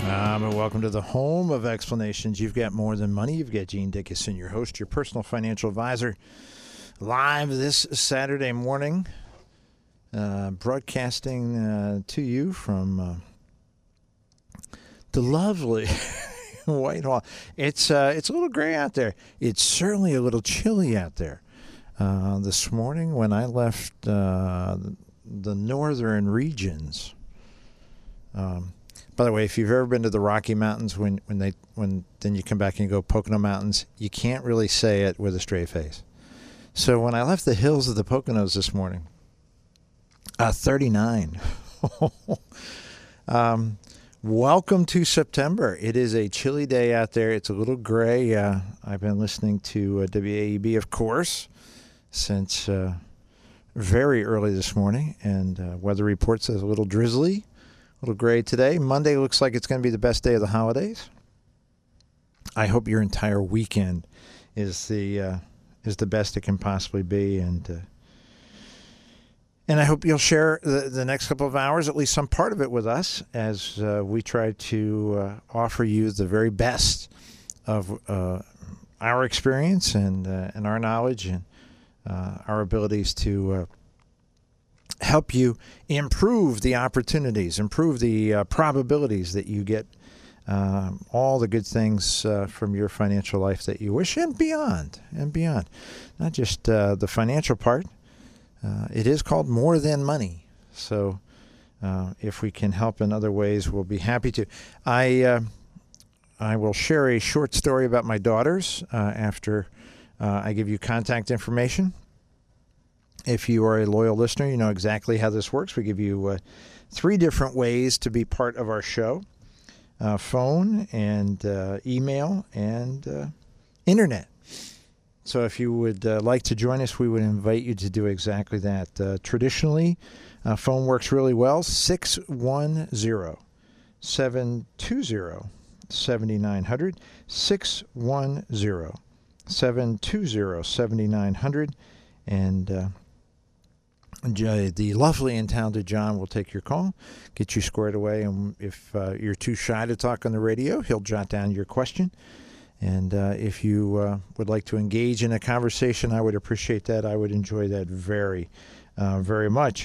And welcome to the home of explanations. You've got more than money. You've got Gene Dickinson, your host, your personal financial advisor, live this Saturday morning, broadcasting to you from the lovely Whitehall. It's a little gray out there. It's certainly a little chilly out there. This morning when I left the northern regions. By the way, if you've ever been to the Rocky Mountains, when then you come back and you go Pocono Mountains, you can't really say it with a straight face. So when I left the hills of the Poconos this morning, 39. Welcome to September. It is a chilly day out there. It's a little gray. I've been listening to WAEB, of course, since very early this morning, and weather report says a little drizzly. A little gray today. Monday looks like it's going to be the best day of the holidays. I hope your entire weekend is the best it can possibly be, and I hope you'll share the next couple of hours, at least some part of it, with us as we try to offer you the very best of our experience and our knowledge and our abilities to help you improve the opportunities, improve the probabilities that you get all the good things from your financial life that you wish, and beyond. Not just the financial part. It is called More Than Money. So if we can help in other ways, we'll be happy to. I will share a short story about my daughters after I give you contact information. If you are a loyal listener, you know exactly how this works. We give you 3 different ways to be part of our show: phone and email and internet. So if you would like to join us, we would invite you to do exactly that. Traditionally, phone works really well, 610-720-7900, 610-720-7900, and the lovely and talented John will take your call, get you squared away, and if you're too shy to talk on the radio, he'll jot down your question. And if you would like to engage in a conversation, I would appreciate that. I would enjoy that very, very much.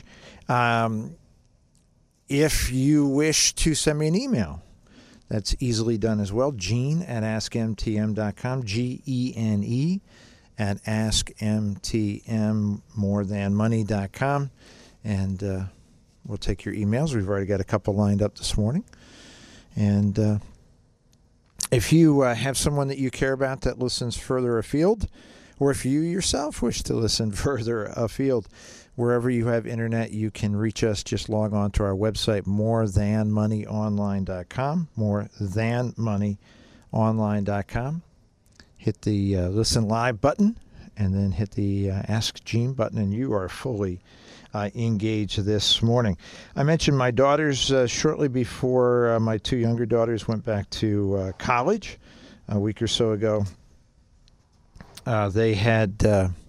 If you wish to send me an email, that's easily done as well. Gene@askmtm.com, Gene at askmtmmorethanmoney.com, and we'll take your emails. We've already got a couple lined up this morning. And if you have someone that you care about that listens further afield, or if you yourself wish to listen further afield, wherever you have internet, you can reach us. Just log on to our website, morethanmoneyonline.com, morethanmoneyonline.com. Hit the Listen Live button, and then hit the Ask Gene button, and you are fully engaged this morning. I mentioned my daughters shortly before my 2 younger daughters went back to college a week or so ago. They had,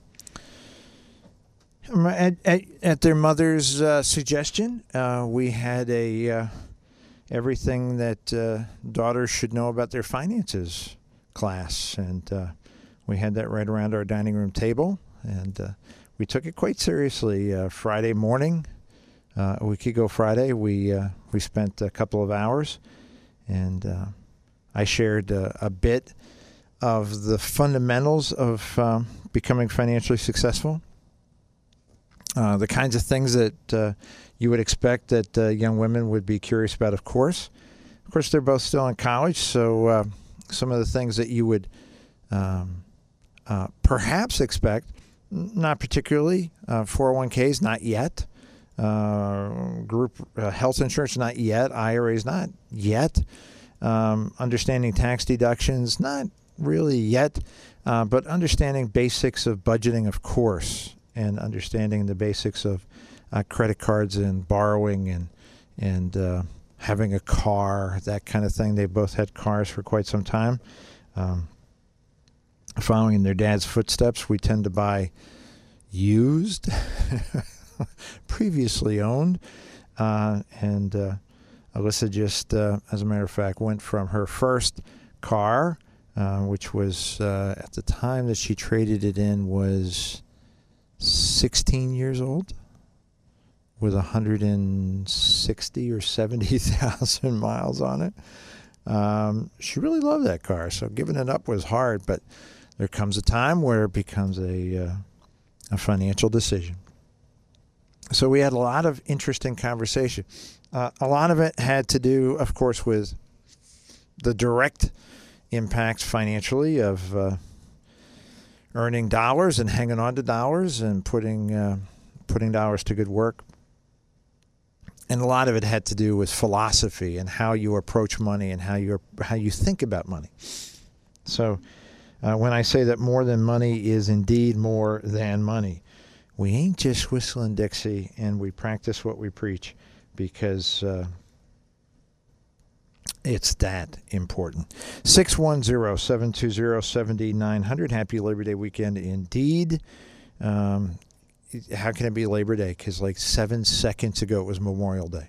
at their mother's suggestion, we had a everything that daughters should know about their finances class, and we had that right around our dining room table, and we took it quite seriously. Friday morning, a week ago Friday, we spent a couple of hours, and I shared a bit of the fundamentals of becoming financially successful, the kinds of things that you would expect that young women would be curious about, of course. Of course, they're both still in college, so some of the things that you would perhaps expect, not particularly. 401ks, not yet. Group health insurance, not yet. IRAs, not yet. Understanding tax deductions, not really yet. But understanding basics of budgeting, of course, and understanding the basics of credit cards and borrowing and having a car, that kind of thing. They both had cars for quite some time. Following in their dad's footsteps, we tend to buy used, previously owned, and Alyssa just, as a matter of fact, went from her first car, which was at the time that she traded it in was 16 years old, with 160 or 70,000 miles on it. She really loved that car, so giving it up was hard, but there comes a time where it becomes a financial decision. So we had a lot of interesting conversation. A lot of it had to do, of course, with the direct impacts financially of earning dollars and hanging on to dollars and putting dollars to good work. And a lot of it had to do with philosophy and how you approach money and how you think about money. So when I say that more than money is indeed more than money, we ain't just whistling Dixie, and we practice what we preach, because it's that important. 610-720-7900. Happy Labor Day weekend indeed. How can it be Labor Day? Because like 7 seconds ago it was Memorial Day.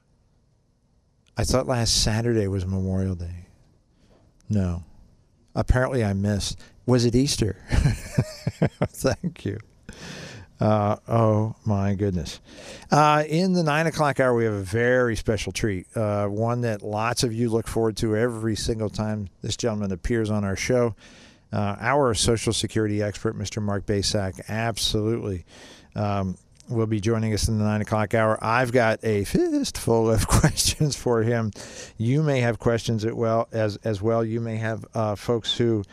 I thought last Saturday was Memorial Day. No. Apparently I missed. Was it Easter? Thank you. Oh my goodness. In the 9 o'clock hour, we have a very special treat. One that lots of you look forward to every single time this gentleman appears on our show. Our Social Security expert, Mr. Mark Basak, absolutely will be joining us in the 9 o'clock hour. I've got a fistful of questions for him. You may have questions as well. You may have folks who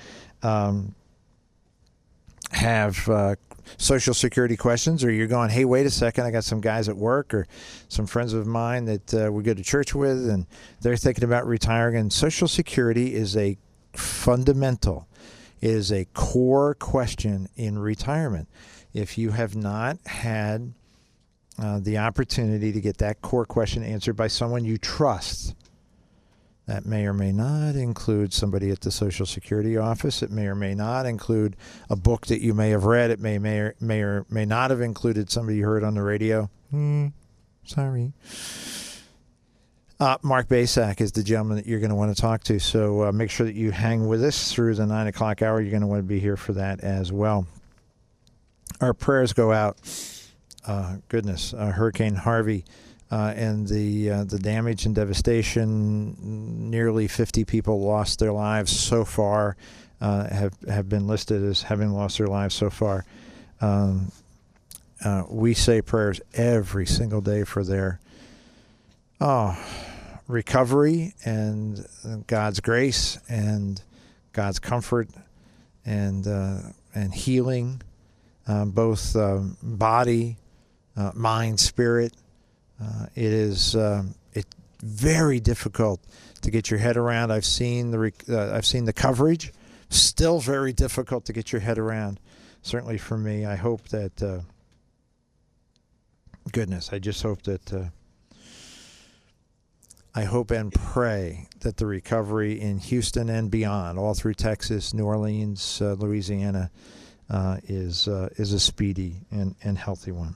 have Social Security questions, or you're going, hey, wait a second, I got some guys at work or some friends of mine that we go to church with, and they're thinking about retiring. And Social Security is a fundamental, is a core question in retirement. If you have not had the opportunity to get that core question answered by someone you trust, that may or may not include somebody at the Social Security office. It may or may not include a book that you may have read. It may or may not have included somebody you heard on the radio. Sorry. Mark Basak is the gentleman that you're going to want to talk to. So make sure that you hang with us through the 9 o'clock hour. You're going to want to be here for that as well. Our prayers go out. Hurricane Harvey. And the damage and devastation, nearly 50 people lost their lives so far, have been listed as having lost their lives so far. We say prayers every single day for their recovery and God's grace and God's comfort and healing, both body, mind, spirit. It's very difficult to get your head around. I've seen the coverage. Still very difficult to get your head around. Certainly for me. I hope that I just hope that I hope and pray that the recovery in Houston and beyond, all through Texas, New Orleans, Louisiana, is a speedy and healthy one.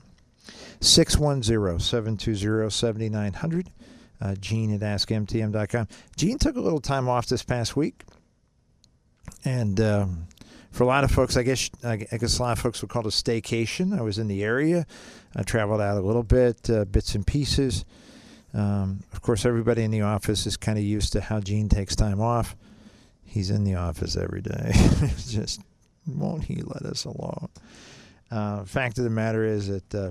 610-720-7900. Gene at AskMTM.com. Gene took a little time off this past week. And for a lot of folks, I guess a lot of folks would call it a staycation. I was in the area. I traveled out a little bit, bits and pieces. Of course, everybody in the office is kind of used to how Gene takes time off. He's in the office every day. Just won't he let us alone? Fact of the matter is that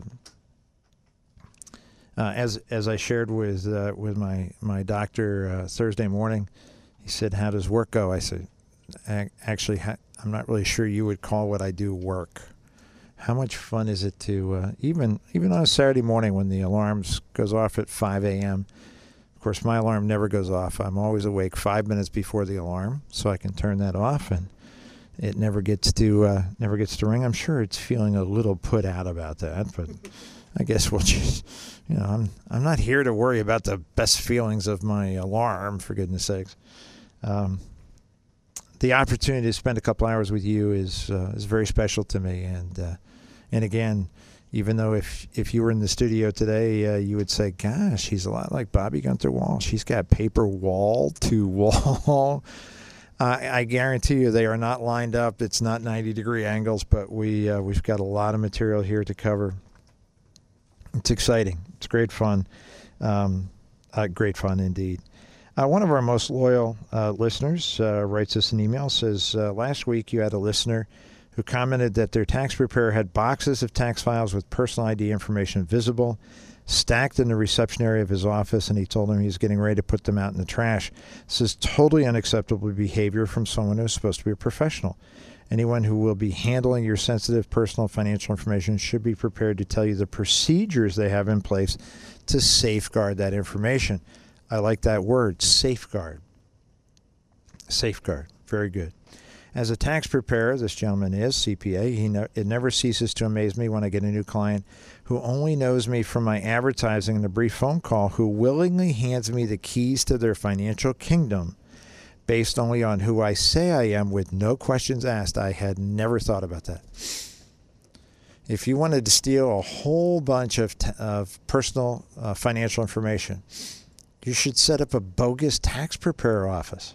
as I shared with my doctor Thursday morning, he said, "How does work go?" I said, "Actually, I'm not really sure you would call what I do work. How much fun is it to even on a Saturday morning when the alarms goes off at 5 a.m. Of course, my alarm never goes off. I'm always awake 5 minutes before the alarm, so I can turn that off, and it never gets to ring. I'm sure it's feeling a little put out about that, but I guess we'll just, I'm not here to worry about the best feelings of my alarm, for goodness sakes. The opportunity to spend a couple hours with you is very special to me, and again, Even though if you were in the studio today, you would say, gosh, he's a lot like Bobby Gunther Wall. She's got paper wall to wall. I guarantee you they are not lined up. It's not 90-degree angles, but we've got a lot of material here to cover. It's exciting. It's great fun. Great fun indeed. One of our most loyal listeners writes us an email, says, last week you had a listener who commented that their tax preparer had boxes of tax files with personal ID information visible, stacked in the reception area of his office, and he told him he's getting ready to put them out in the trash. This is totally unacceptable behavior from someone who's supposed to be a professional. Anyone who will be handling your sensitive personal financial information should be prepared to tell you the procedures they have in place to safeguard that information. I like that word, safeguard. Safeguard. Very good. As a tax preparer, this gentleman is CPA. It never ceases to amaze me when I get a new client who only knows me from my advertising and a brief phone call, who willingly hands me the keys to their financial kingdom based only on who I say I am with no questions asked. I had never thought about that. If you wanted to steal a whole bunch of personal financial information, you should set up a bogus tax preparer office.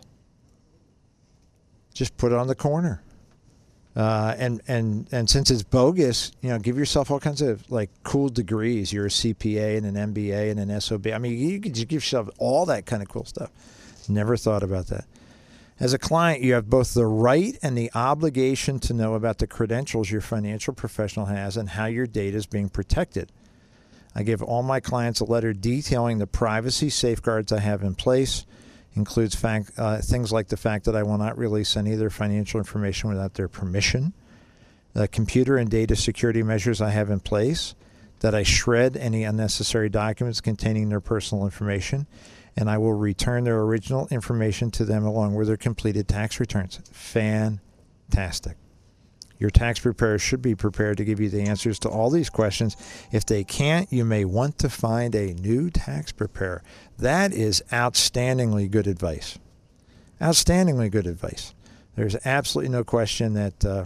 Just put it on the corner. And since it's bogus, give yourself all kinds of like cool degrees. You're a CPA and an MBA and an SOB. I mean, you could just give yourself all that kind of cool stuff. Never thought about that. As a client, you have both the right and the obligation to know about the credentials your financial professional has and how your data is being protected. I give all my clients a letter detailing the privacy safeguards I have in place. Includes things like the fact that I will not release any of their financial information without their permission, the computer and data security measures I have in place, that I shred any unnecessary documents containing their personal information, and I will return their original information to them along with their completed tax returns. Fantastic. Your tax preparer should be prepared to give you the answers to all these questions. If they can't, you may want to find a new tax preparer. That is outstandingly good advice. Outstandingly good advice. There's absolutely no question that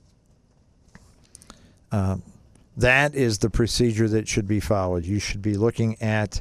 that is the procedure that should be followed. You should be looking at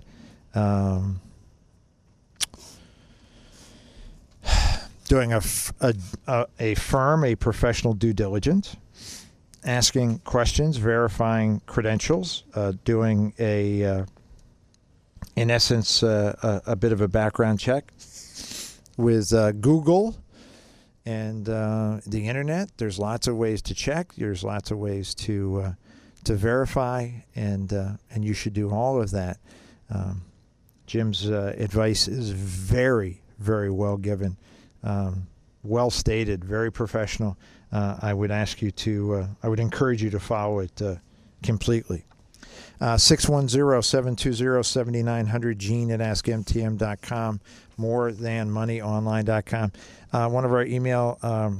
doing a firm, a professional due diligence, asking questions, verifying credentials, doing in essence, a bit of a background check with Google and the internet. There's lots of ways to check. There's lots of ways to verify, and you should do all of that. Jim's advice is very, very well given. Well stated, very professional. I would ask you to, I would encourage you to follow it completely. 610-720-7900, Gene at AskMTM.com, morethanmoneyonline.com. One of our email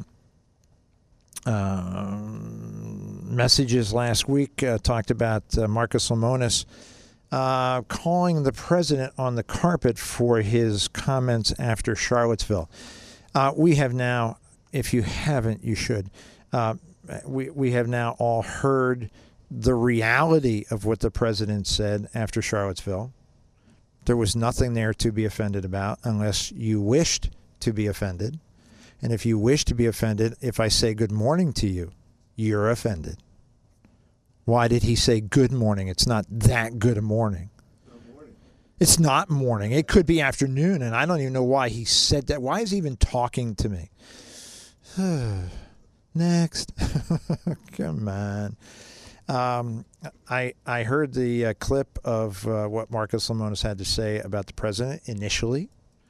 messages last week talked about Marcus Lemonis calling the president on the carpet for his comments after Charlottesville. We have now, if you haven't, you should. We have now all heard the reality of what the president said after Charlottesville. There was nothing there to be offended about unless you wished to be offended. And if you wish to be offended, if I say good morning to you, you're offended. Why did he say good morning? It's not that good a morning. It's not morning. It could be afternoon, and I don't even know why he said that. Why is he even talking to me? Next. Come on. I heard the clip of what Marcus Lemonis had to say about the president initially.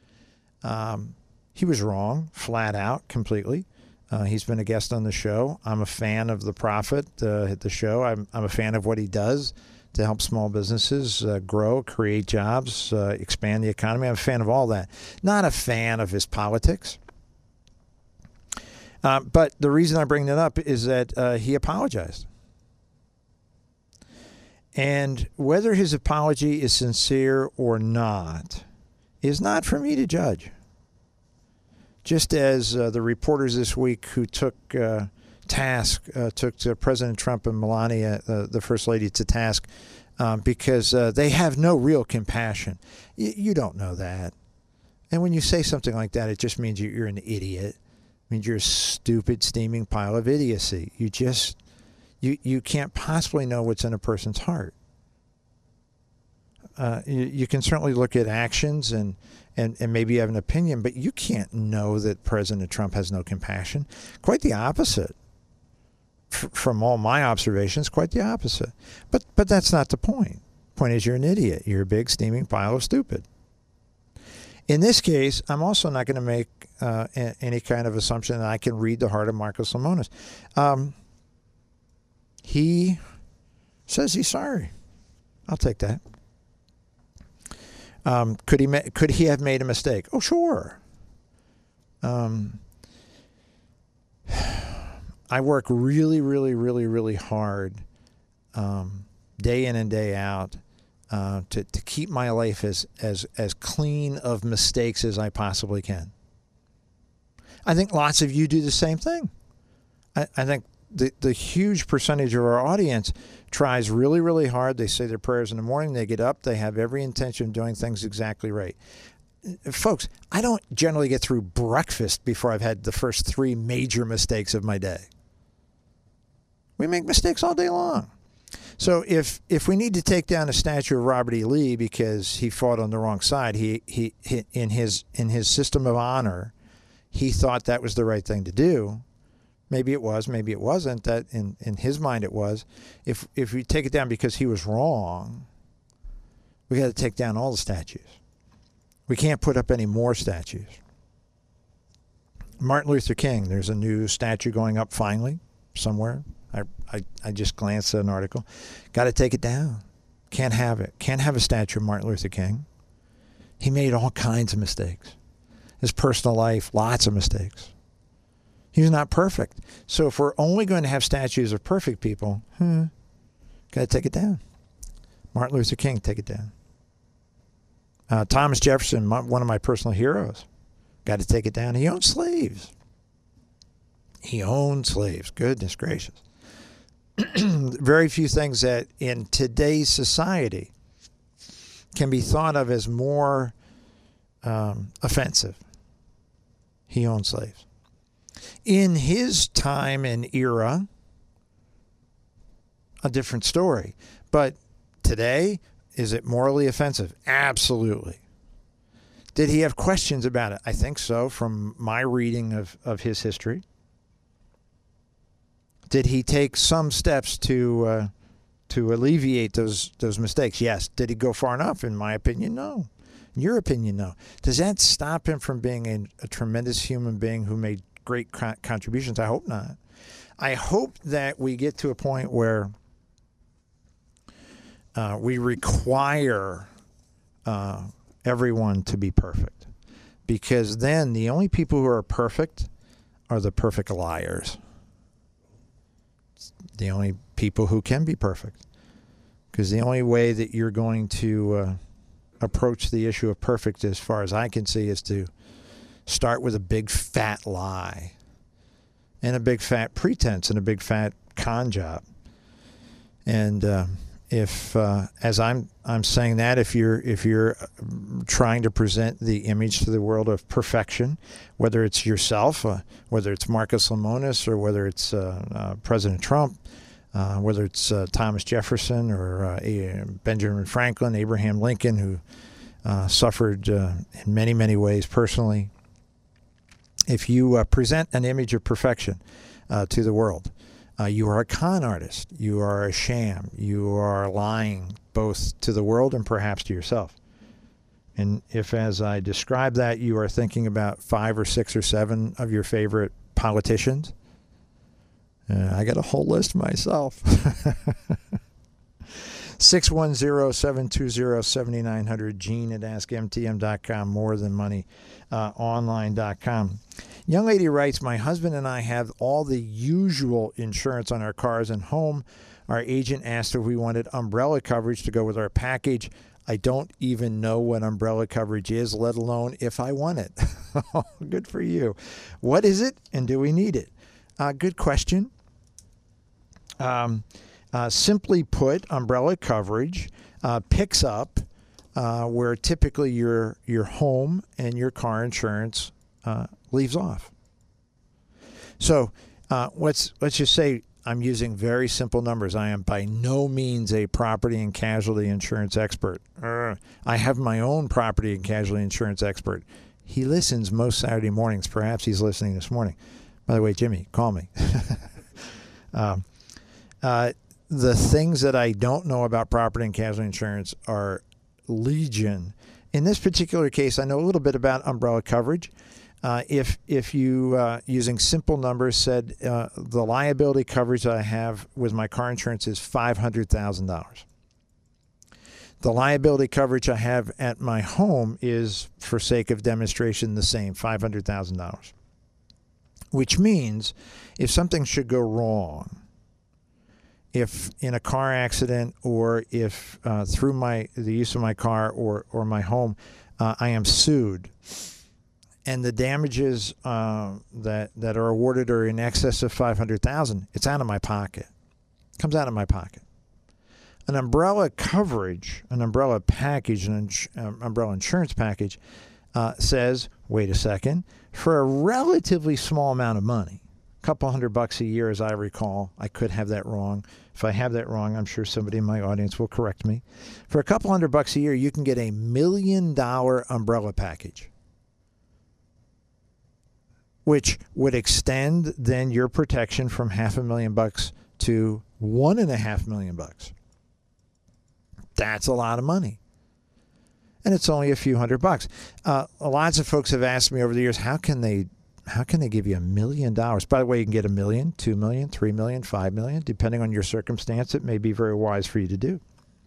He was wrong, flat out, completely. He's been a guest on the show. I'm a fan of The Prophet, the show. I'm a fan of what he does to help small businesses grow, create jobs, expand the economy. I'm a fan of all that. Not a fan of his politics. But the reason I bring that up is that he apologized. And whether his apology is sincere or not is not for me to judge. Just as the reporters this week who took task, took President Trump and Melania, the First Lady, to task because they have no real compassion. You don't know that. And when you say something like that, it just means you're an idiot. It means you're a stupid, steaming pile of idiocy. You can't possibly know what's in a person's heart. You can certainly look at actions and maybe have an opinion, but you can't know that President Trump has no compassion. Quite the opposite. From all my observations, quite the opposite. But that's not the point. The point is you're an idiot. You're a big, steaming pile of stupid. In this case, I'm also not going to make any kind of assumption that I can read the heart of Marcos Lemonis. He says he's sorry. I'll take that. Could he have made a mistake? Oh, sure. I work really, really, really, really hard, day in and day out, to keep my life as clean of mistakes as I possibly can. I think lots of you do the same thing. I think the huge percentage of our audience tries really, really hard. They say their prayers in the morning. They get up. They have every intention of doing things exactly right. Folks, I don't generally get through breakfast before I've had the first 3 major mistakes of my day. We make mistakes all day long. So if we need to take down a statue of Robert E. Lee because he fought on the wrong side, he in his system of honor, he thought that was the right thing to do. Maybe it was, maybe it wasn't. That in his mind it was. If we take it down because he was wrong, we got to take down all the statues. We can't put up any more statues. Martin Luther King, there's a new statue going up finally somewhere. I just glanced at an article. Got to take it down. Can't have it. Can't have a statue of Martin Luther King. He made all kinds of mistakes. His personal life, lots of mistakes. He was not perfect. So if we're only going to have statues of perfect people, got to take it down. Martin Luther King, take it down. Thomas Jefferson, one of my personal heroes, got to take it down. He owned slaves. He owned slaves. Goodness gracious. Very few things that in today's society can be thought of as more offensive. He owned slaves. In his time and era, a different story. But today, is it morally offensive? Absolutely. Did he have questions about it? I think so, from my reading of his history. Did he take some steps to alleviate those mistakes? Yes. Did he go far enough? In my opinion, no. In your opinion, no. Does that stop him from being a tremendous human being who made great contributions? I hope not. I hope that we get to a point where we require everyone to be perfect, because then the only people who are perfect are the perfect liars. The only people who can be perfect, because the only way that you're going to approach the issue of perfect, as far as I can see, is to start with a big fat lie and a big fat pretense and a big fat con job. And if as I'm saying that, if you're trying to present the image to the world of perfection, whether it's yourself, whether it's Marcos Lemonis, or whether it's President Trump, whether it's Thomas Jefferson or Benjamin Franklin, Abraham Lincoln, who suffered in many, many ways personally, if you present an image of perfection to the world, you are a con artist. You are a sham. You are lying both to the world and perhaps to yourself. And if, as I describe that, you are thinking about 5 or 6 or 7 of your favorite politicians, I got a whole list myself. 610-720-7900, Gene at AskMTM.com, More Than Money Online.com. Young lady writes, my husband and I have all the usual insurance on our cars and home. Our agent asked if we wanted umbrella coverage to go with our package. I don't even know what umbrella coverage is, let alone if I want it. Good for you. What is it, and do we need it? Good question. Simply put, umbrella coverage picks up where typically your home and your car insurance leaves off. So let's just say I'm using very simple numbers. I am by no means a property and casualty insurance expert. I have my own property and casualty insurance expert. He listens most Saturday mornings. Perhaps he's listening this morning. By the way, Jimmy, call me. The things that I don't know about property and casualty insurance are legion. In this particular case, I know a little bit about umbrella coverage. If you, using simple numbers, said the liability coverage that I have with my car insurance is $500,000. The liability coverage I have at my home is, for sake of demonstration, the same, $500,000. Which means if something should go wrong, if in a car accident or if through the use of my car or my home, I am sued, and the damages that are awarded are in excess of $500,000, it's out of my pocket. It comes out of my pocket. An umbrella coverage, an umbrella package, an umbrella insurance package says, wait a second, for a relatively small amount of money, a couple $100 a year, as I recall. I could have that wrong. If I have that wrong, I'm sure somebody in my audience will correct me. For a couple $100 a year, you can get a $1 million umbrella package, which would extend then your protection from $500,000 to $1.5 million. That's a lot of money. And it's only a few $100. Lots of folks have asked me over the years, how can they give you $1 million? By the way, you can get $1 million, $2 million, $3 million, $5 million, depending on your circumstance. It may be very wise for you to do.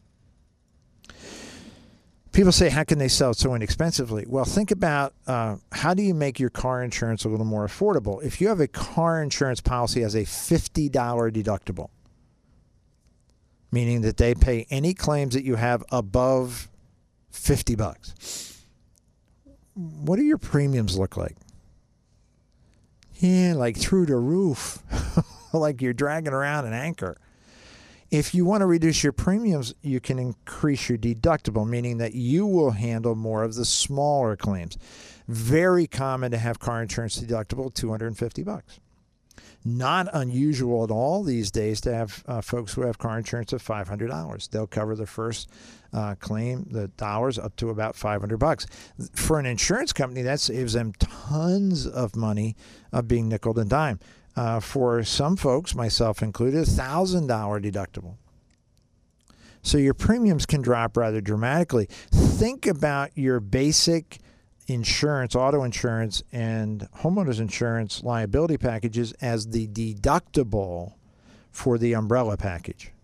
People say, how can they sell it so inexpensively? Well, think about how do you make your car insurance a little more affordable? If you have a car insurance policy as a $50 deductible, meaning that they pay any claims that you have above $50, what do your premiums look like? Yeah, like through the roof, like you're dragging around an anchor. If you want to reduce your premiums, you can increase your deductible, meaning that you will handle more of the smaller claims. Very common to have car insurance deductible, $250. Not unusual at all these days to have folks who have car insurance of $500. They'll cover the first claim, the dollars, up to about $500. For an insurance company, that saves them tons of money of being nickel and dime. For some folks, myself included, $1,000 deductible. So your premiums can drop rather dramatically. Think about your basic insurance, auto insurance, and homeowners insurance liability packages as the deductible for the umbrella package.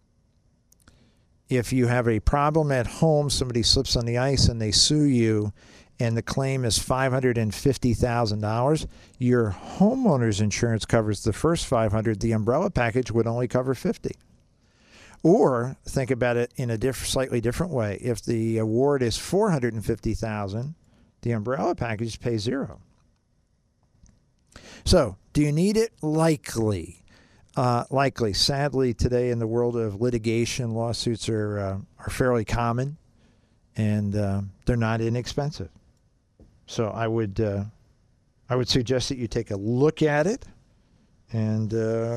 If you have a problem at home, somebody slips on the ice and they sue you, and the claim is $550,000, your homeowner's insurance covers the first $500,000. The umbrella package would only cover $50,000. Or think about it in a slightly different way. If the award is $450,000, the umbrella package pays $0. So, do you need it? Likely. Likely. Sadly, today in the world of litigation, lawsuits are fairly common, and they're not inexpensive. So I would suggest that you take a look at it and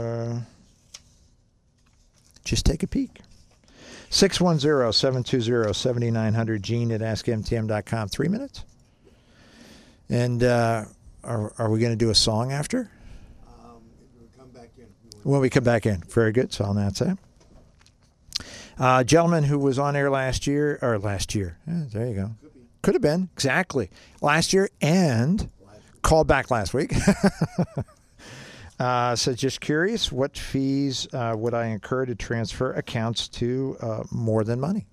just take a peek. 610-720-7900, Gene at AskMTM.com. 3 minutes. And are we going to do a song after? We'll come back in. When we come back in. Very good. So I'll announce that. Gentleman who was on air last year. Yeah, there you go. Could have been. Exactly. Last year and called back last week. So just curious, what fees would I incur to transfer accounts to more than money?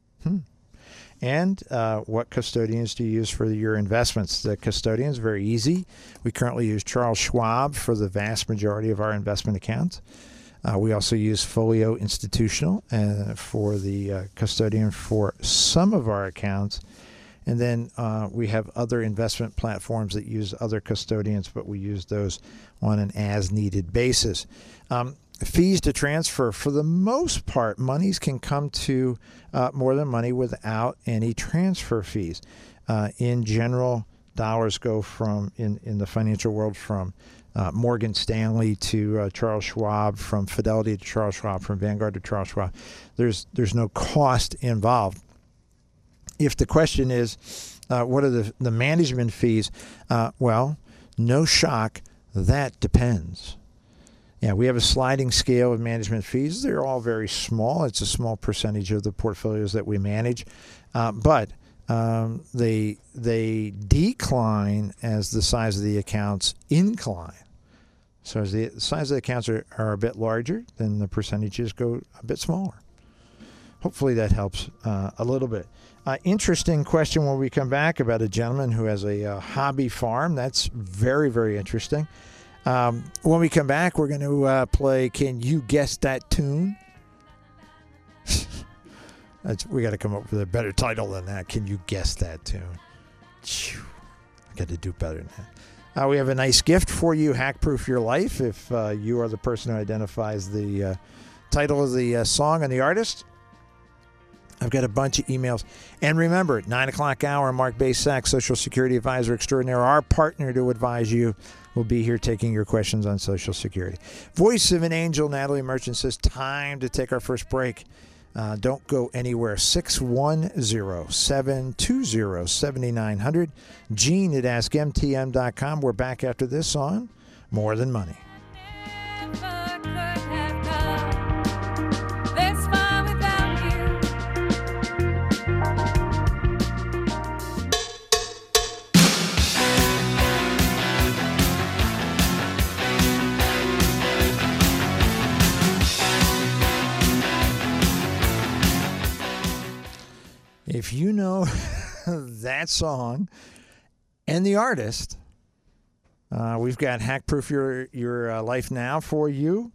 And what custodians do you use for your investments? The custodians, very easy. We currently use Charles Schwab for the vast majority of our investment accounts. We also use Folio Institutional for the custodian for some of our accounts. And then we have other investment platforms that use other custodians, but we use those on an as-needed basis. fees to transfer, for the most part, monies can come to More Than Money without any transfer fees. In general, dollars go from, in the financial world, from Morgan Stanley to Charles Schwab, from Fidelity to Charles Schwab, from Vanguard to Charles Schwab. There's no cost involved. If the question is, what are the management fees? Well, no shock, that depends. Yeah, we have a sliding scale of management fees. They're all very small. It's a small percentage of the portfolios that we manage, but they decline as the size of the accounts incline. So as the size of the accounts are a bit larger, then the percentages go a bit smaller. Hopefully that helps a little bit. Interesting question when we come back about a gentleman who has a hobby farm. That's very, very interesting. When we come back, we're going to play Can You Guess That Tune? We got to come up with a better title than that. Can You Guess That Tune? I got to do better than that. We have a nice gift for you, Hack Proof Your Life, if you are the person who identifies the title of the song and the artist. I've got a bunch of emails. And remember, 9 o'clock hour, Mark Basak, Social Security Advisor Extraordinaire, our partner to advise you, will be here taking your questions on Social Security. Voice of an Angel, Natalie Merchant, says, time to take our first break. Don't go anywhere. 610-720-7900. Gene at AskMTM.com. We're back after this on More Than Money. If you know that song and the artist, we've got Hack Proof Your Life now for you.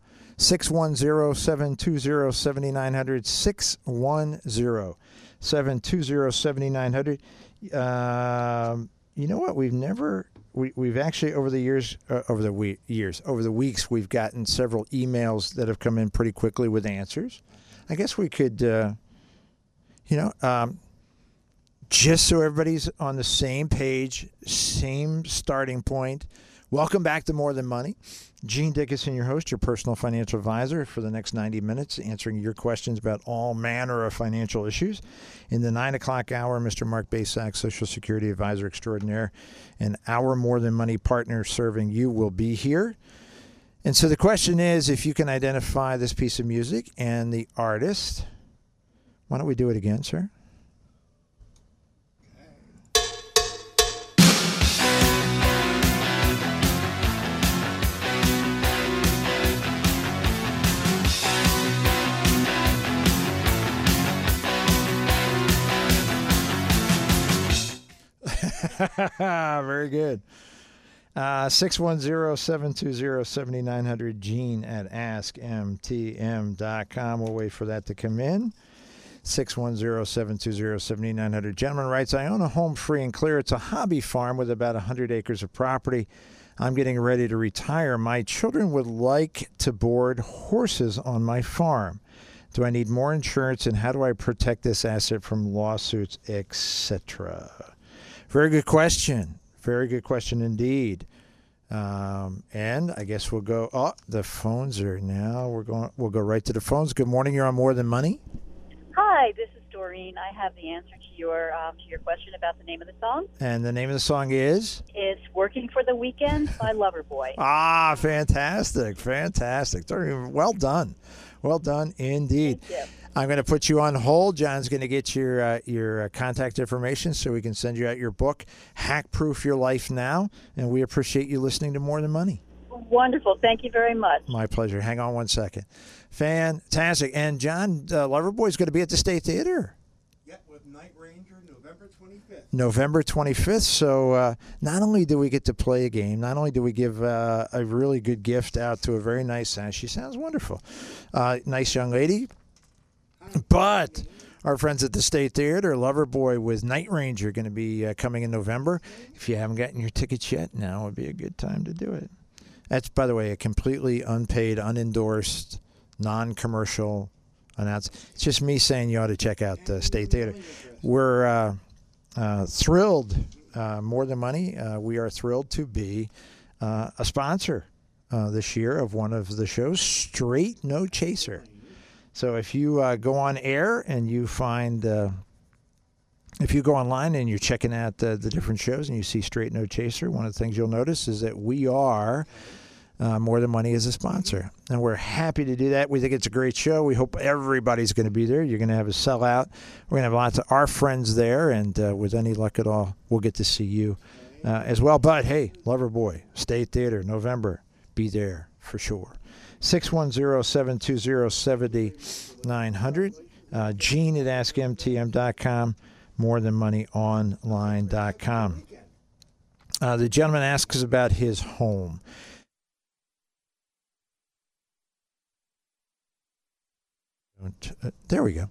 610-720-7900. 610-720-7900. You know what? We've actually over the weeks, we've gotten several emails that have come in pretty quickly with answers. I guess we could, just so everybody's on the same page, same starting point. Welcome back to More Than Money. Gene Dickinson, your host, your personal financial advisor for the next 90 minutes, answering your questions about all manner of financial issues. In the 9 o'clock hour, Mr. Mark Basak, Social Security Advisor Extraordinaire, and our More Than Money partner serving you will be here. And so the question is, if you can identify this piece of music and the artist. Why don't we do it again, sir? Very good. 610-720-7900. Gene at AskMTM.com. We'll wait for that to come in. 610-720-7900. Gentleman writes, I own a home free and clear. It's a hobby farm with about 100 acres of property. I'm getting ready to retire. My children would like to board horses on my farm. Do I need more insurance, and how do I protect this asset from lawsuits, etc.? Very good question. Very good question indeed. And I guess we'll go. Oh, the phones are now. We'll go right to the phones. Good morning. You're on More Than Money. Hi, this is Doreen. I have the answer to your question about the name of the song. And the name of the song is? It's Working for the Weekend by Loverboy. Ah, fantastic. Fantastic. Doreen, well done. Well done indeed. Thank you. I'm going to put you on hold. John's going to get your contact information so we can send you out your book, Hack Proof Your Life Now. And we appreciate you listening to More Than Money. Wonderful. Thank you very much. My pleasure. Hang on one second. Fantastic. And John, Loverboy's going to be at the State Theater. Yeah, with Night Ranger, November 25th. November 25th. So not only do we get to play a game, not only do we give a really good gift out to a very nice, she sounds wonderful, nice young lady, but our friends at the State Theater, Loverboy with Night Ranger, going to be coming in November. If you haven't gotten your tickets yet, now would be a good time to do it. That's, by the way, a completely unpaid, unendorsed, non-commercial announcement. It's just me saying you ought to check out State Theater. We're thrilled, More Than Money. We are thrilled to be a sponsor this year of one of the shows, Straight No Chaser. So if you go on air and you find, if you go online and you're checking out the different shows and you see Straight No Chaser, one of the things you'll notice is that we are More Than Money as a sponsor. And we're happy to do that. We think it's a great show. We hope everybody's going to be there. You're going to have a sellout. We're going to have lots of our friends there. And with any luck at all, we'll get to see you as well. But, hey, Loverboy, State Theater, November. Be there for sure. 610-720-7900. Gene at AskMTM.com. MoreThanMoneyOnline.com. The gentleman asks about his home. There we go.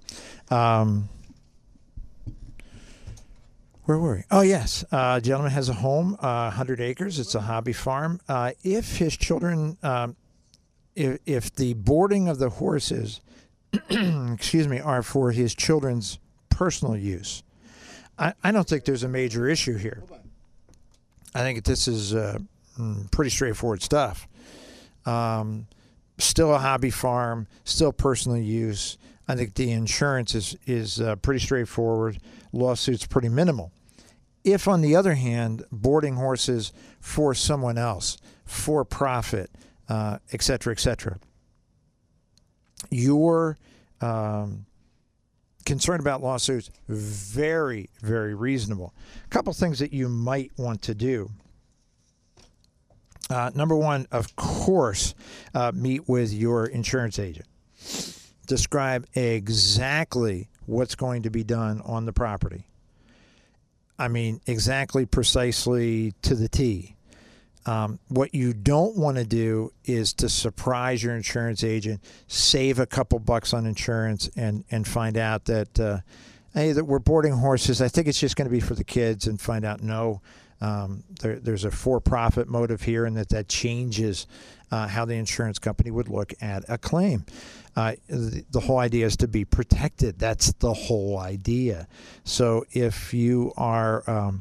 Where were we? Oh, yes. Gentleman has a home, 100 acres. It's a hobby farm. If his children, if the boarding of the horses, excuse me, are for his children's personal use, I don't think there's a major issue here. I think this is pretty straightforward stuff. Still a hobby farm, still personal use. I think the insurance is pretty straightforward. Lawsuit's pretty minimal. If, on the other hand, boarding horses for someone else, for profit, et cetera, you're concerned about lawsuits, very, very reasonable. A couple things that you might want to do. Number one, of course, meet with your insurance agent. Describe exactly what's going to be done on the property. I mean, exactly, precisely to the T. What you don't want to do is to surprise your insurance agent, save a couple bucks on insurance, and find out that, hey, that we're boarding horses. I think it's just going to be for the kids, and find out, no, there's a for-profit motive here, and that changes how the insurance company would look at a claim. The whole idea is to be protected. That's the whole idea. So if you are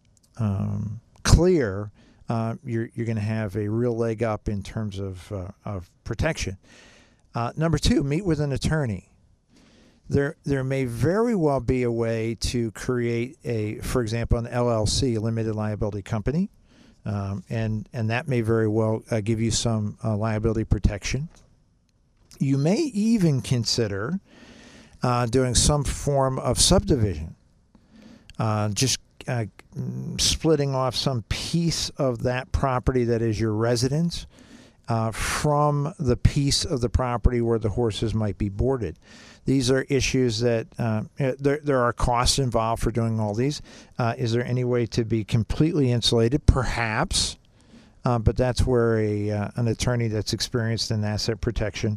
clear, you're going to have a real leg up in terms of protection. Number two, meet with an attorney. There may very well be a way to create for example, an LLC, a limited liability company, and that may very well give you some liability protection. You may even consider doing some form of subdivision, just splitting off some piece of that property that is your residence from the piece of the property where the horses might be boarded. These are issues that there are costs involved for doing all these. Is there any way to be completely insulated? Perhaps, but that's where an attorney that's experienced in asset protection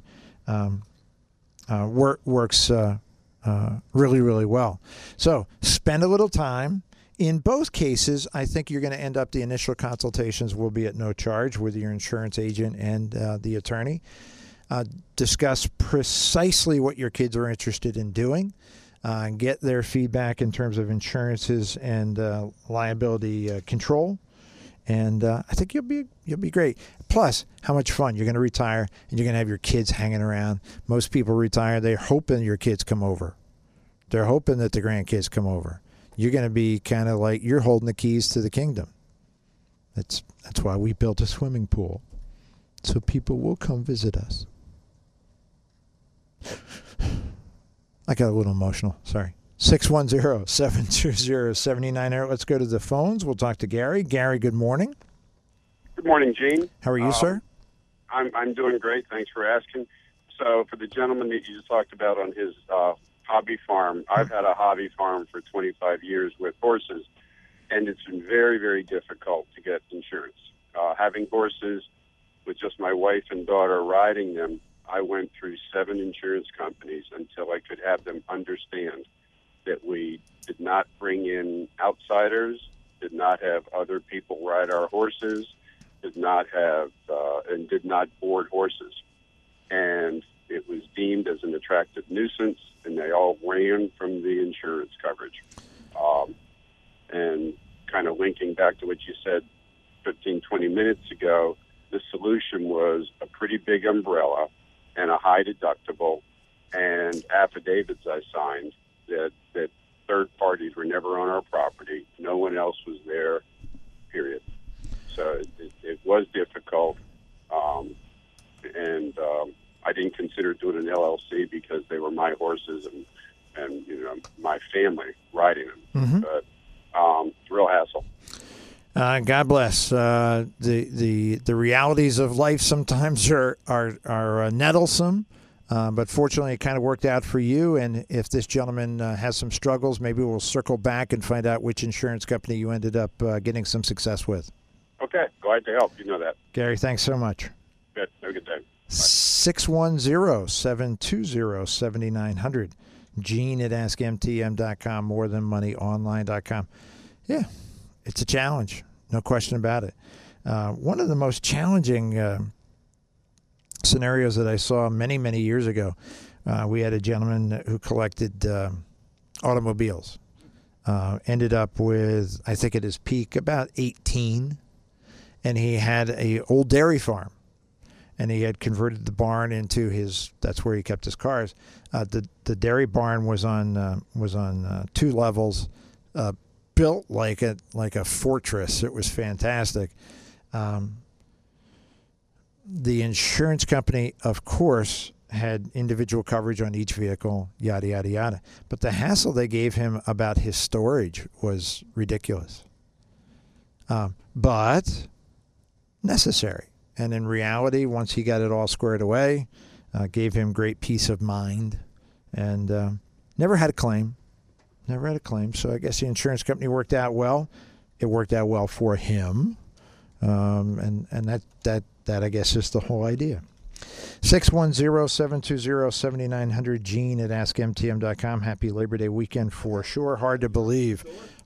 works really, really well. So spend a little time. In both cases, I think you're going to end up, the initial consultations will be at no charge with your insurance agent and the attorney. Discuss precisely what your kids are interested in doing, get their feedback in terms of insurances and liability control, and I think you'll be great. Plus, how much fun. You're going to retire, and you're going to have your kids hanging around. Most people retire, they're hoping your kids come over. They're hoping that the grandkids come over. You're going to be kind of like you're holding the keys to the kingdom. That's why we built a swimming pool, so people will come visit us. I got a little emotional. Sorry. 610-720-7900. Let's go to the phones. We'll talk to Gary. Gary, good morning. Good morning, Gene. How are you, sir? I'm doing great. Thanks for asking. So for the gentleman that you just talked about on his hobby farm, I've had a hobby farm for 25 years with horses, and it's been very, very difficult to get insurance. Having horses with just my wife and daughter riding them, I went through 7 insurance companies until I could have them understand that we did not bring in outsiders, did not have other people ride our horses, did not have and did not board horses. And it was deemed as an attractive nuisance, and they all ran from the insurance coverage. And kind of linking back to what you said 15, 20 minutes ago, the solution was a pretty big umbrella and a high deductible and affidavits I signed that third parties were never on our property. No one else was there, period. So it was difficult. And I didn't consider doing an LLC because they were my horses and my family riding them. Mm-hmm. But real hassle. God bless. The realities of life sometimes are nettlesome, but fortunately it kind of worked out for you. And if this gentleman has some struggles, maybe we'll circle back and find out which insurance company you ended up getting some success with. Okay, glad to help. You know that. Gary, thanks so much. Good. Have a good day. 610-720-7900. Gene at AskMTM.com, morethanmoneyonline.com. Yeah, it's a challenge. No question about it. One of the most challenging scenarios that I saw many, many years ago, we had a gentleman who collected automobiles. Ended up with, I think at his peak, about 18. And he had a old dairy farm. And he had converted the barn into that's where he kept his cars. The dairy barn was on 2 levels, built like a fortress. It was fantastic. The insurance company, of course, had individual coverage on each vehicle, yada, yada, yada. But the hassle they gave him about his storage was ridiculous. But necessary. And in reality, once he got it all squared away, gave him great peace of mind, and never had a claim. Never had a claim. So I guess the insurance company worked out well. It worked out well for him, and that I guess is the whole idea. 610-720-7900. Gene at AskMTM.com. Happy Labor Day weekend for sure. Hard to believe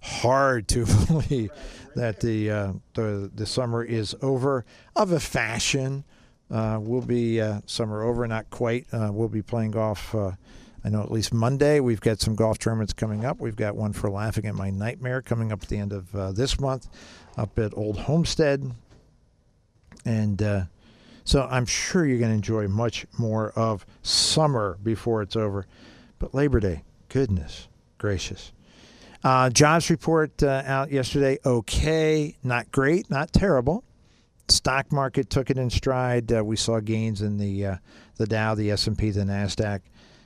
that the summer is over of a fashion. We'll be summer over, not quite. We'll be playing golf. I know at least Monday we've got some golf tournaments coming up. We've got one for Laughing at My Nightmare coming up at the end of this month up at Old Homestead. And so I'm sure you're going to enjoy much more of summer before it's over. But Labor Day, goodness gracious. Jobs report out yesterday. Okay, not great, not terrible. Stock market took it in stride. We saw gains in the Dow, the S&P, the NASDAQ.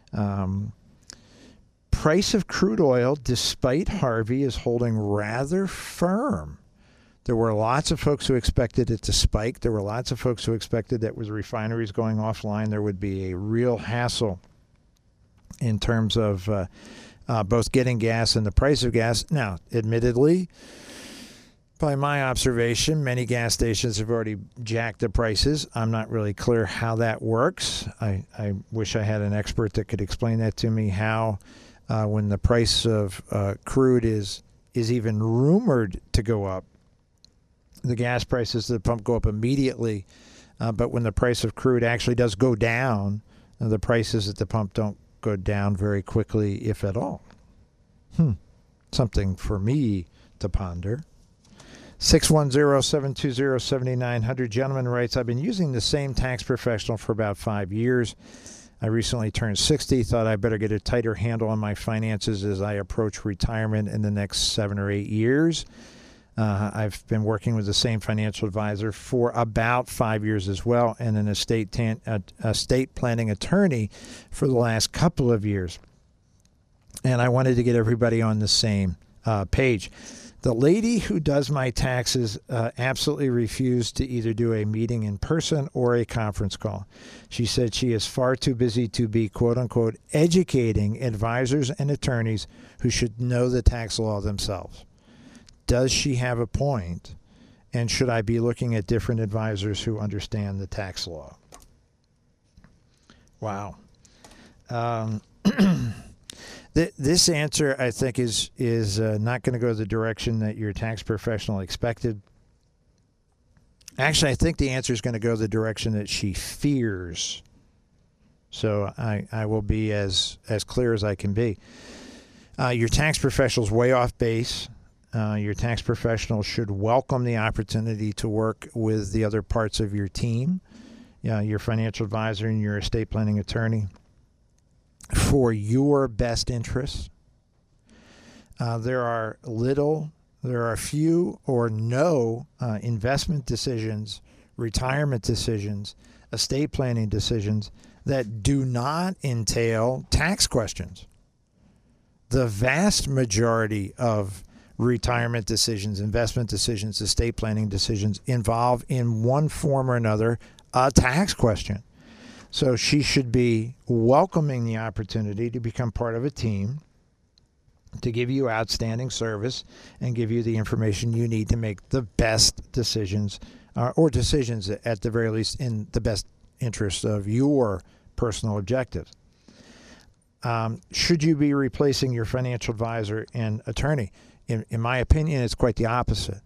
Price of crude oil, despite Harvey, is holding rather firm. There were lots of folks who expected it to spike. There were lots of folks who expected that with refineries going offline, there would be a real hassle in terms of both getting gas and the price of gas. Now, admittedly, by my observation, many gas stations have already jacked the prices. I'm not really clear how that works. I wish I had an expert that could explain that to me, how when the price of crude is even rumored to go up, the gas prices at the pump go up immediately. But when the price of crude actually does go down, the prices at the pump don't go down very quickly, if at all. Something for me to ponder. 610-720-7900. Gentleman writes, I've been using the same tax professional for about 5 years. I recently turned 60, thought I better get a tighter handle on my finances as I approach retirement in the next 7 or 8 years. I've been working with the same financial advisor for about 5 years as well, and an estate planning attorney for the last couple of years. And I wanted to get everybody on the same page. The lady who does my taxes absolutely refused to either do a meeting in person or a conference call. She said she is far too busy to be, quote unquote, educating advisors and attorneys who should know the tax law themselves. Does she have a point? And should I be looking at different advisors who understand the tax law? Wow. This answer, I think, is not going to go the direction that your tax professional expected. Actually, I think the answer is going to go the direction that she fears. So I will be as clear as I can be. Your tax professional is way off base. Your tax professional should welcome the opportunity to work with the other parts of your team, your financial advisor and your estate planning attorney, for your best interests. There are few or no investment decisions, retirement decisions, estate planning decisions that do not entail tax questions. The vast majority of retirement decisions, investment decisions, estate planning decisions involve in one form or another a tax question. So she should be welcoming the opportunity to become part of a team, to give you outstanding service and give you the information you need to make the best decisions, or decisions at the very least in the best interest of your personal objectives. Should you be replacing your financial advisor and attorney? In my opinion, it's quite the opposite.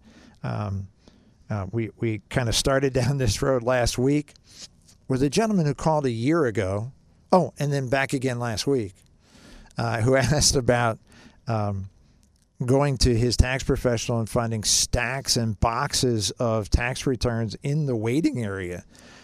We kind of started down this road last week with a gentleman who called a year ago. Oh, and then back again last week, who asked about going to his tax professional and finding stacks and boxes of tax returns in the waiting area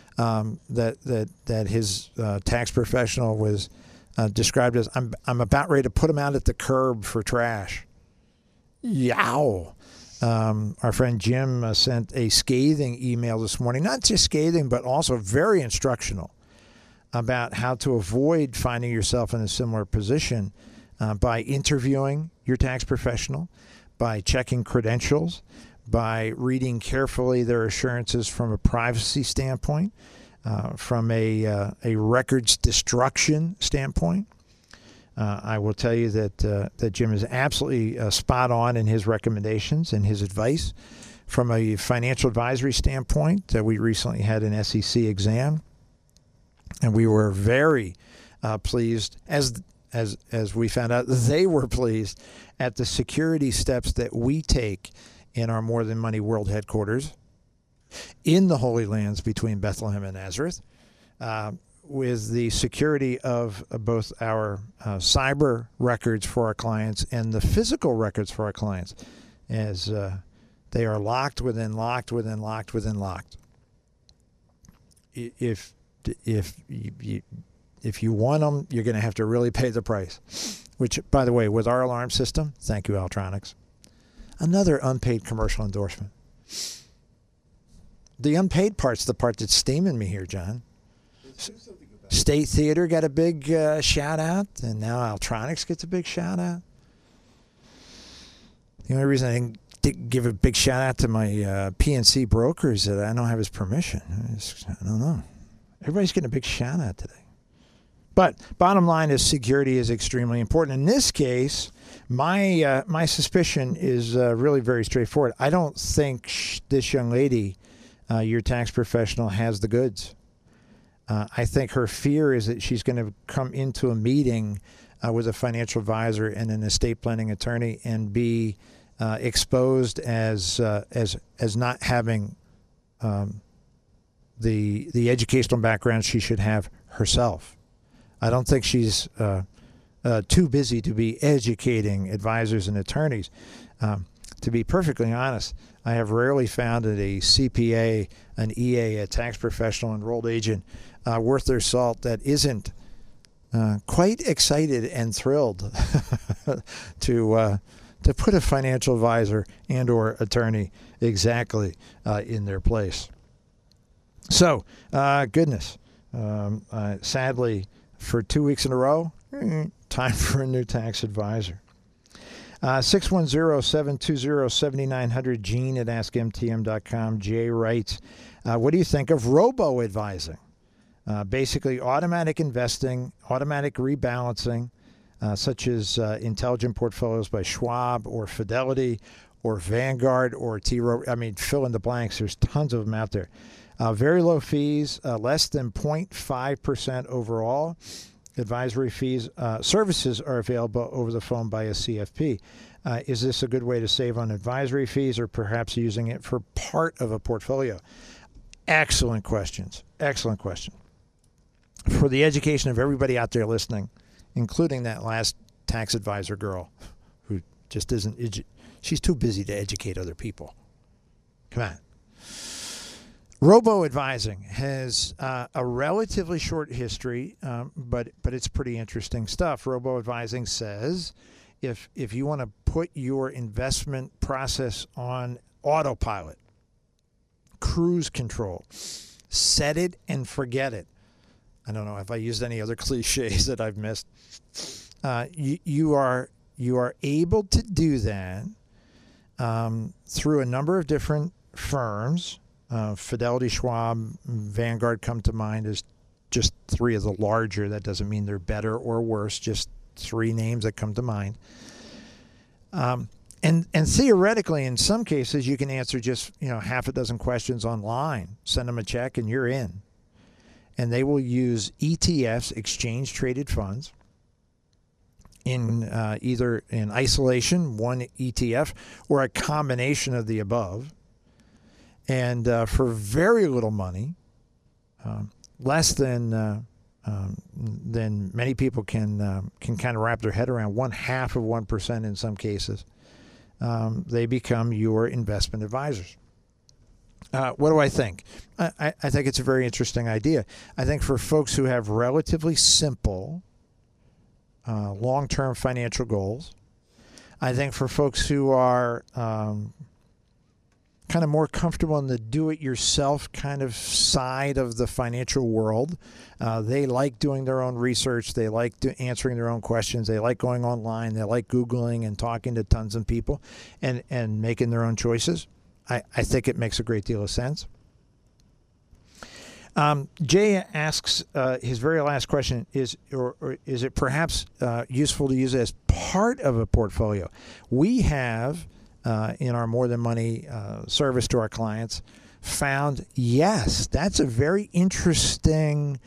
that his tax professional was described as, I'm about ready to put them out at the curb for trash. Yow. Our friend Jim sent a scathing email this morning, not just scathing, but also very instructional about how to avoid finding yourself in a similar position by interviewing your tax professional, by checking credentials, by reading carefully their assurances from a privacy standpoint, from a records destruction standpoint. I will tell you that Jim is absolutely spot on in his recommendations and his advice. From a financial advisory standpoint, we recently had an SEC exam, and we were very pleased, as we found out, they were pleased at the security steps that we take in our More Than Money World headquarters in the Holy Lands between Bethlehem and Nazareth, with the security of both our cyber records for our clients and the physical records for our clients, as they are locked within locked within locked within locked. If you want them, you're going to have to really pay the price. Which, by the way, with our alarm system, thank you, Altronics. Another unpaid commercial endorsement. The unpaid part's the part that's steaming me here, John. State Theater got a big shout out, and now Altronics gets a big shout out. The only reason I didn't give a big shout out to my PNC broker is that I don't have his permission. I don't know. Everybody's getting a big shout out today. But bottom line is security is extremely important. In this case, my suspicion is really very straightforward. I don't think this young lady, your tax professional, has the goods. I think her fear is that she's going to come into a meeting with a financial advisor and an estate planning attorney and be exposed as not having the educational background she should have herself. I don't think she's too busy to be educating advisors and attorneys. To be perfectly honest, I have rarely found that a CPA, an EA, a tax professional, enrolled agent worth their salt that isn't quite excited and thrilled to put a financial advisor and or attorney exactly in their place. So, goodness, sadly, for 2 weeks in a row, time for a new tax advisor. 610-720-7900, Gene at AskMTM.com. Jay writes, what do you think of robo-advising? Basically, automatic investing, automatic rebalancing, such as Intelligent Portfolios by Schwab or Fidelity or Vanguard or T. Rowe. I mean, fill in the blanks. There's tons of them out there. Very low fees, less than 0.5% overall. advisory fees services are available over the phone by a CFP. Is this a good way to save on advisory fees, or perhaps using it for part of a portfolio? Excellent questions. Excellent question. For the education of everybody out there listening, including that last tax advisor girl who just isn't, she's too busy to educate other people. Come on. Robo-advising has a relatively short history, but it's pretty interesting stuff. Robo-advising says if you want to put your investment process on autopilot, cruise control, set it and forget it. I don't know if I used any other cliches that I've missed. You are able to do that through a number of different firms. Fidelity, Schwab, Vanguard come to mind as just three of the larger. That doesn't mean they're better or worse, just three names that come to mind. And theoretically, in some cases, you can answer just half a dozen questions online. Send them a check, and you're in. And they will use ETFs, exchange traded funds, in either in isolation, one ETF, or a combination of the above. And for very little money, less than many people can kind of wrap their head around, 0.5% in some cases, they become your investment advisors. What do I think? I think it's a very interesting idea. I think for folks who have relatively simple long-term financial goals, I think for folks who are kind of more comfortable in the do-it-yourself kind of side of the financial world, they like doing their own research. They like answering their own questions. They like going online. They like Googling and talking to tons of people and making their own choices. I think it makes a great deal of sense. Jay asks his very last question is it perhaps useful to use it as part of a portfolio? We have, in our More Than Money service to our clients, found, yes, that's a very interesting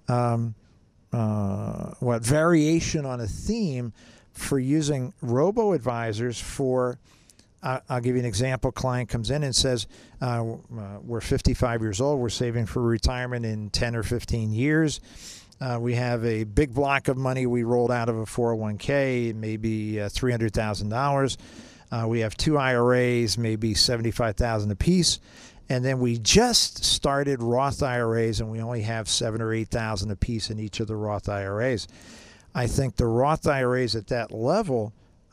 variation on a theme for using robo-advisors for, I'll give you an example. Client comes in and says, we're 55 years old. We're saving for retirement in 10 or 15 years. We have a big block of money we rolled out of a 401k, maybe $300,000. We have two IRAs, maybe $75,000 apiece. And then we just started Roth IRAs, and we only have $7,000 or $8,000 apiece in each of the Roth IRAs. I think the Roth IRAs at that level,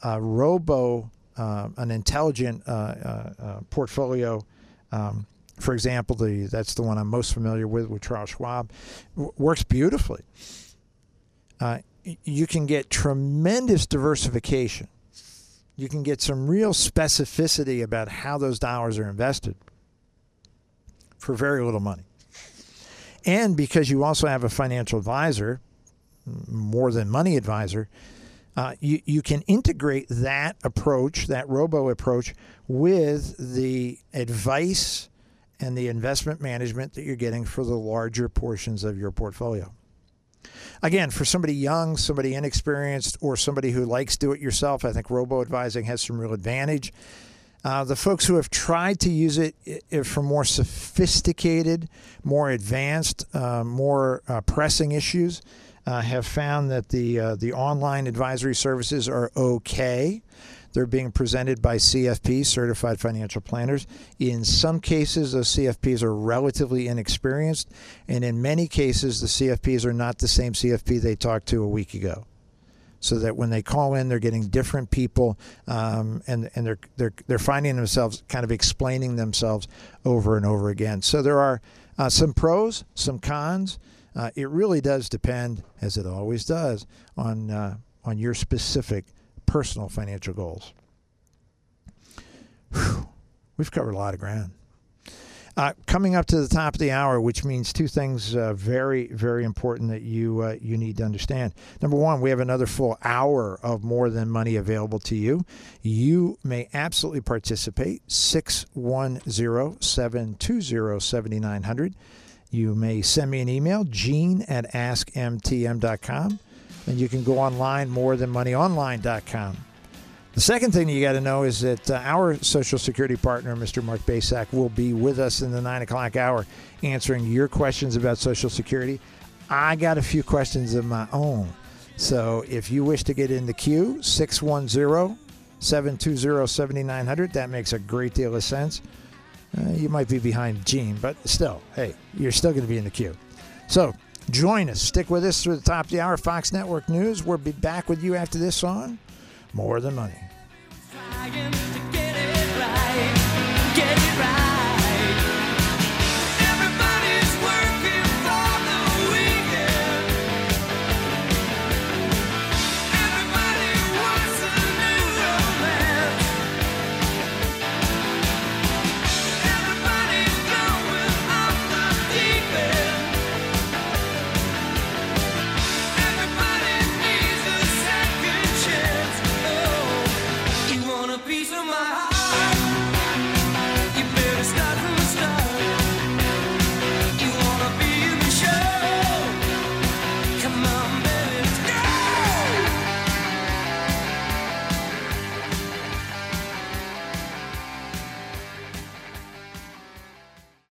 an intelligent portfolio, for example, that's the one I'm most familiar with Charles Schwab, works beautifully. You can get tremendous diversification. You can get some real specificity about how those dollars are invested for very little money. And because you also have a financial advisor, More Than Money advisor, you can integrate that approach, that robo approach, with the advice and the investment management that you're getting for the larger portions of your portfolio. Again, for somebody young, somebody inexperienced, or somebody who likes do-it-yourself, I think robo-advising has some real advantage. The folks who have tried to use it for more sophisticated, more advanced, more pressing issues have found that the online advisory services are okay. They're being presented by CFPs, Certified Financial Planners. In some cases, those CFPs are relatively inexperienced, and in many cases, the CFPs are not the same CFP they talked to a week ago. So that when they call in, they're getting different people, and they're finding themselves kind of explaining themselves over and over again. So there are some pros, some cons. It really does depend, as it always does, on your specific personal financial goals. Whew. We've covered a lot of ground. Coming up to the top of the hour, which means two things very, very important that you need to understand. Number one, we have another full hour of More Than Money available to you. You may absolutely participate. 610-720-7900. You may send me an email, gene@askmtm.com. And you can go online, morethanmoneyonline.com. The second thing you got to know is that our Social Security partner, Mr. Mark Basak, will be with us in the 9 o'clock hour answering your questions about Social Security. I got a few questions of my own. So if you wish to get in the queue, 610-720-7900. That makes a great deal of sense. You might be behind Gene, but still, hey, you're still going to be in the queue. So join us. Stick with us through the top of the hour. Fox Network News. We'll be back with you after this song. More Than Money.